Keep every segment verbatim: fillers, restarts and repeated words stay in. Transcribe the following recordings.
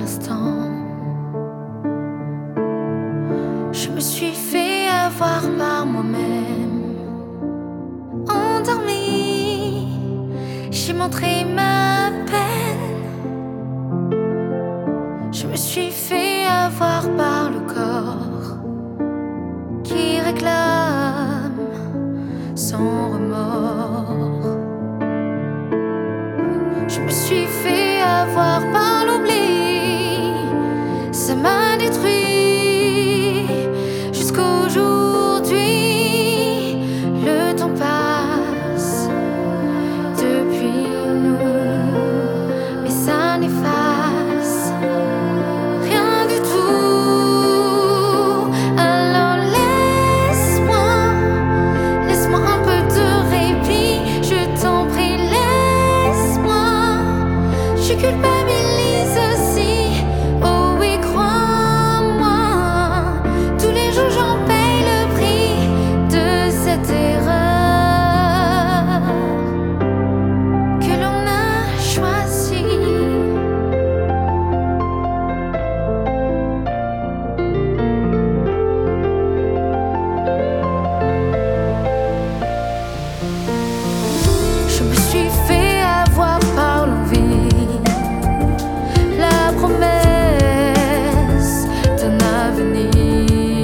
instant. Je me suis fait avoir par moi-même. Endormi, j'ai montré ma peine. Je me suis fait avoir par le corps qui réclame sans remords. Je me suis fait avoir par l'oubli, ça m'a détruit jusqu'aujourd'hui. Le temps passe depuis nous, mais ça n'efface rien du tout. Alors laisse-moi, laisse-moi un peu de répit, je t'en prie, laisse-moi. Je culpabilise aussi, oh oui, crois-moi. Tous les jours j'en paye le prix de cette erreur que l'on a choisie. Je me suis fait avoir par l'envie, la promesse d'un avenir.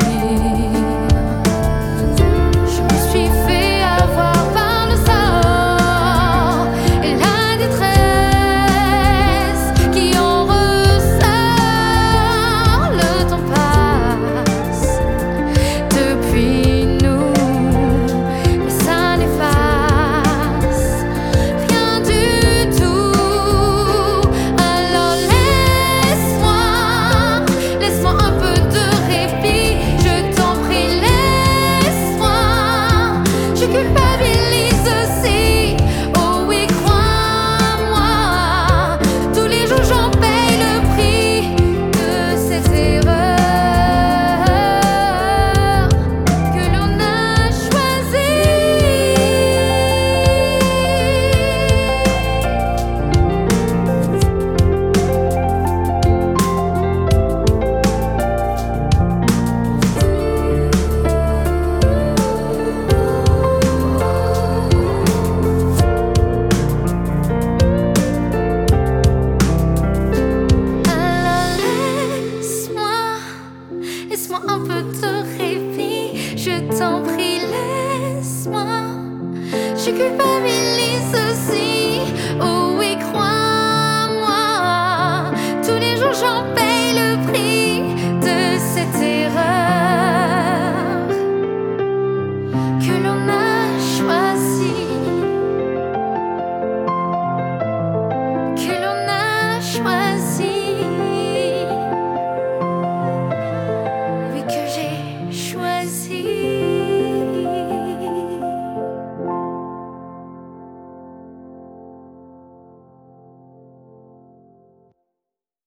Je me suis fait avoir par le sort et la détresse qui en ressort. Le temps passe depuis nous, mais ça n'efface rien du tout. Alors laisse-moi, laisse-moi un peu de répit, je t'en prie, laisse-moi. Je culpabilise aussi, oh oui, crois-moi. Tous les jours j'en paye le prix de cette erreur que l'on a choisie. Alors laisse-moi, laisse-moi un peu de répit, je t'en prie, laisse-moi. Je culpabilise